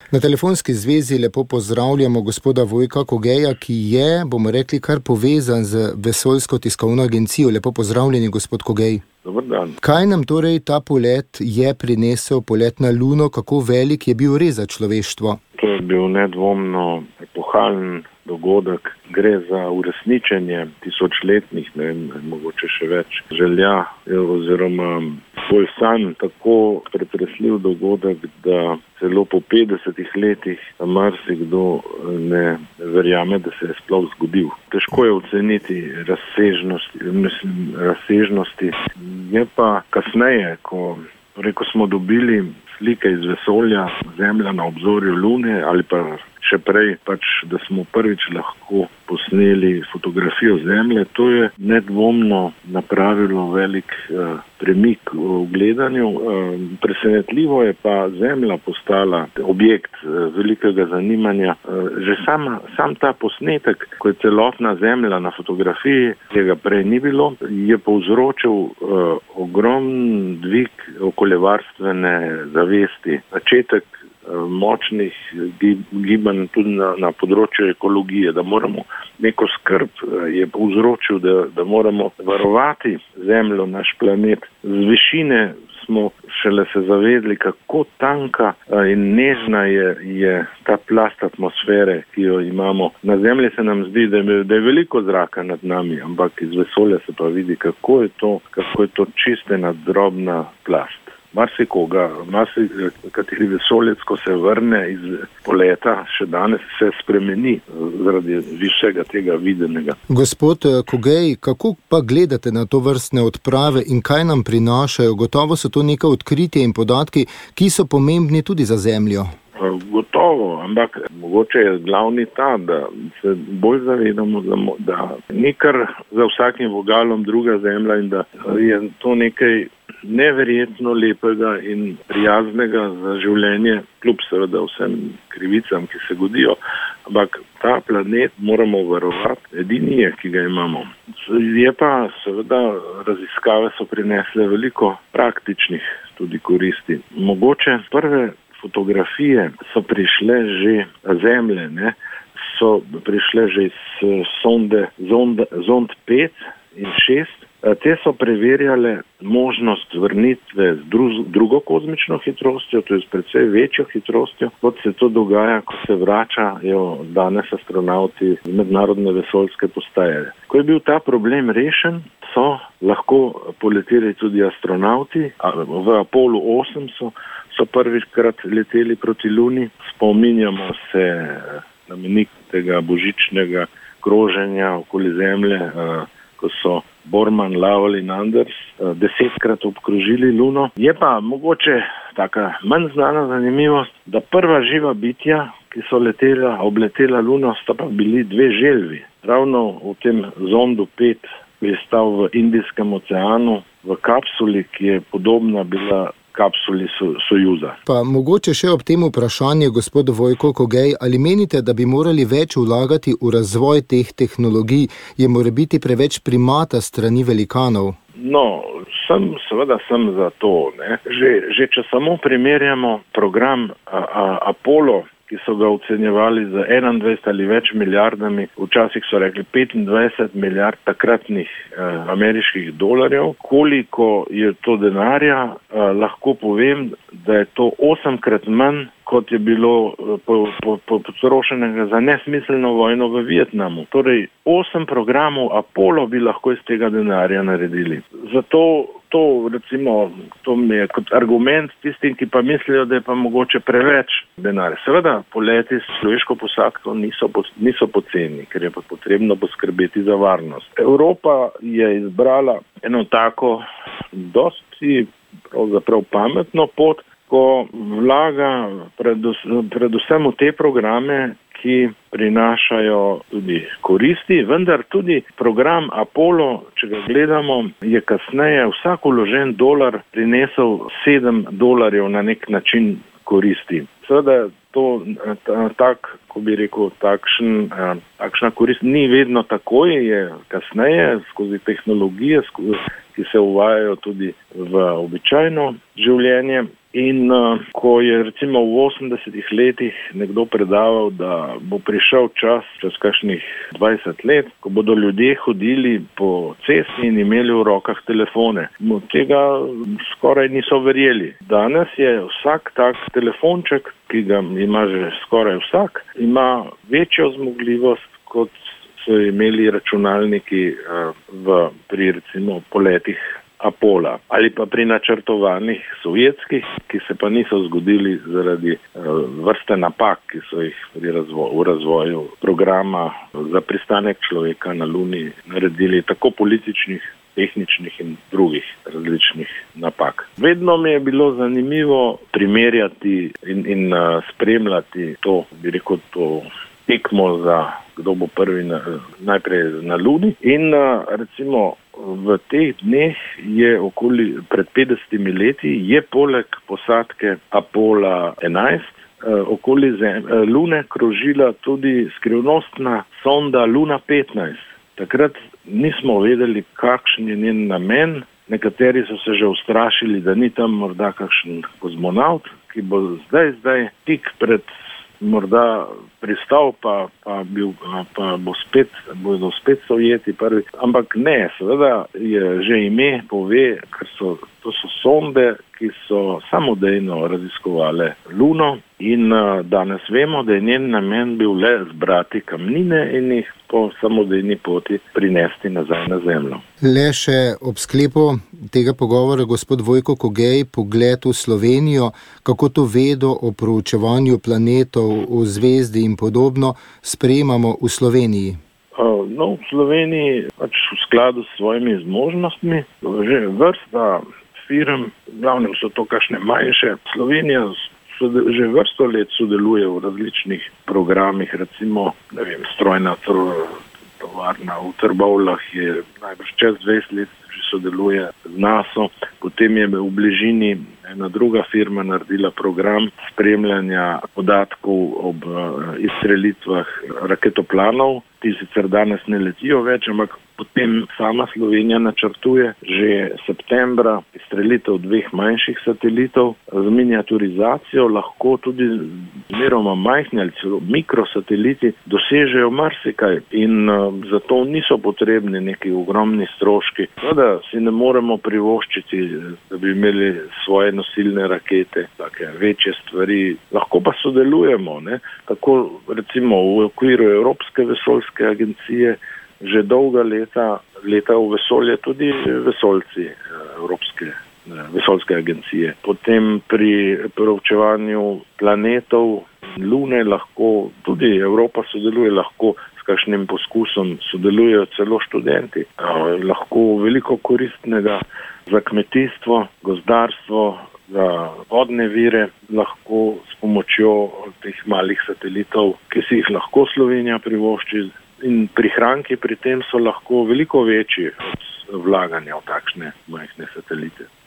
Na telefonski zvezi lepo pozdravljamo gospoda Vojka Kogeja, ki je, bomo rekli, kar povezan z Vesoljsko tiskovno agencijo. Lepo pozdravljeni, gospod Kogej. Dobar dan. Kaj nam torej ta polet je prinesel, polet na Luno, kako velik je bil res za človeštvo? To je bil nedvomno epohalen dogodek. Gre za uresničenje tisočletnih, mogoče še več želja oziroma svoj san, tako pretresljiv dogodek, da celo po 50 letih marsikdo ne verjame, da se je sploh zgodil. Težko je oceniti razsežnosti. Je pa kasneje, ko smo dobili slike iz vesolja, Zemlja na obzorju Lune, ali pa še prej, da smo prvič lahko posneli fotografijo Zemlje, to je nedvomno napravilo velik premik v gledanju. Presenetljivo je pa Zemlja postala objekt velikega zanimanja. Že sam ta posnetek, ko je celotna Zemlja na fotografiji, tega prej ni bilo, je povzročil ogromen dvig okoljevarstvene zavesti. Začetek močnih gibanj tudi na področju ekologije, da moramo neko skrb je povzročil, da moramo varovati Zemljo, naš planet. Z višine smo šele se zavedli, kako tanka in nežna je ta plast atmosfere, ki jo imamo. Na Zemlji se nam zdi, da je veliko zraka nad nami, ampak iz vesolja se pa vidi, kako je to čistena drobna plast. Kateri vesoljec, ko se vrne iz poleta, še danes se spremeni zaradi višjega tega videnega. Gospod Kogej, kako pa gledate na to vrstne odprave in kaj nam prinašajo? Gotovo so to neka odkritja in podatki, ki so pomembni tudi za Zemljo. Gotovo, ampak mogoče je glavni ta, da se bolj zavedamo, da ni kar za vsakim vogalom druga Zemlja in da je to nekaj neverjetno lepega in prijaznega za življenje, kljub seveda vsem krivicam, ki se godijo. Ampak ta planet moramo varovati, edini je, ki ga imamo. Je pa seveda raziskave so prinesle veliko praktičnih tudi koristi. Mogoče prve fotografije so prišle že Zemlje, so prišle že iz zond 5 in 6. Te so preverjale možnost vrnitve z drugo kozmično hitrostjo, to je s precej večjo hitrostjo, kot se to dogaja, ko se vračajo danes astronauti z mednarodne vesoljske postaje. Ko je bil ta problem rešen, so lahko poleteli tudi astronauti. V Apollo 8 so prvikrat leteli proti Luni. Spominjamo se znamenitega božičnega kroženja okoli Zemlje, ko so Borman, Lovell in Anders 10-krat obkrožili Luno. Je pa mogoče taka manj znana zanimivost, da prva živa bitja, ki so obletela Luno, sta pa bili dve želvi. Ravno v tem zondu 5 je stal v Indijskem oceanu, v kapsuli, ki je podobna bila kapsuli Sojuza. Pa mogoče še ob tem vprašanju, gospod Vojko Kogej, ali menite, da bi morali več vlagati v razvoj teh tehnologij? Je morebiti preveč primata strani velikanov? No, seveda sem za to. Že če samo primerjamo program Apollo, ki so ga ocenjevali za 21 ali več milijardami, včasih so rekli 25 milijard takratnih ameriških dolarjev. Koliko je to denarja, lahko povem, da je to 8-krat manj, kot je bilo potrošenega za nesmiselno vojno v Vietnamu. Torej, 8 programov Apollo bi lahko iz tega denarja naredili. Zato to mi je kot argument tistim, ki pa mislijo, da je pa mogoče preveč denarja. Seveda, poleti s človeško posadko niso poceni, ker je pa potrebno poskrbeti za varnost. Evropa je izbrala eno tako dosti pravzaprav pametno pot, ko vlaga predvsem v te programe, ki prinašajo tudi koristi, vendar tudi program Apollo, če ga gledamo, je kasneje vsak vložen dolar prinesel $7 na nek način koristi. Seveda to takšna korist ni vedno takoj, je kasneje skozi tehnologije, ki se uvajajo tudi v običajno življenje. In ko je recimo v 80 letih nekdo predaval, da bo prišel čas čez kakšnih 20 let, ko bodo ljudje hodili po cesti in imeli v rokah telefone. Tega skoraj niso verjeli. Danes je vsak tak telefonček, ki ga ima že skoraj vsak, ima večjo zmogljivost, kot so imeli računalniki pri recimo poletih Apola ali pa pri načrtovanih sovjetskih, ki se pa niso zgodili zaradi vrste napak, ki so jih v razvoju programa za pristanek človeka na Luni naredili, tako političnih, tehničnih in drugih različnih napak. Vedno mi je bilo zanimivo primerjati in spremljati to, bi rekel, to tekmo za kdo bo prvi najprej na Luni. In recimo v teh dneh je pred 50 leti je poleg posadke Apola 11 okoli Lune krožila tudi skrivnostna sonda Luna 15. Takrat nismo vedeli, kakšen je njen namen. Nekateri so se že ustrašili, da ni tam morda kakšen kozmonaut, ki bo zdaj tik pred morda pristal, pa bodo spet Sovjeti prvi. Ampak ne, seveda je že ime pove, ker to so sonde, ki so samodejno raziskovale Luno in danes vemo, da je njen namen bil le zbrati kamnine in jih po samodejni poti prinesti nazaj na Zemljo. Le še ob sklepu tega pogovora, gospod Vojko Kogej, pogled v Slovenijo, kako to vedo o proučevanju planetov, o zvezdi in podobno sprejemamo v Sloveniji? No, v Sloveniji pač v skladu s svojimi zmožnostmi, že vrsta firm, glavnem so to kakšne manjše. Slovenija že vrsto let sodeluje v različnih programih, recimo, strojna tovarna v Trbovljah je najbrž čez 20 let že sodeluje z NASA. Potem je v bližini ena druga firma naredila program spremljanja podatkov ob izstrelitvah raketoplanov. Ti sicer danes ne letijo več, ampak potem sama Slovenija načrtuje že septembra izstrelitev 2 manjših satelitov z miniaturizacijo. Lahko tudi zmeroma majhni ali celo mikrosateliti dosežejo marsikaj in zato niso potrebni neki ogromni stroški. Da si ne moremo privoščiti, da bi imeli svoje nosilne rakete, take večje stvari. Lahko pa sodelujemo, ne? Tako recimo v okviru Evropske vesoljske agencije že dolga leta v vesolje tudi vesoljci Evropske vesoljske agencije. Potem pri proučevanju planetov Lune lahko tudi Evropa sodeluje, lahko s kakšnim poskusom sodelujejo celo študenti. Lahko veliko koristnega za kmetijstvo, gozdarstvo, za vodne vire, lahko s pomočjo teh malih satelitov, ki si jih lahko Slovenija privošči, in prihranki pri tem so lahko veliko večji od vlaganja v takšne majhne satelite.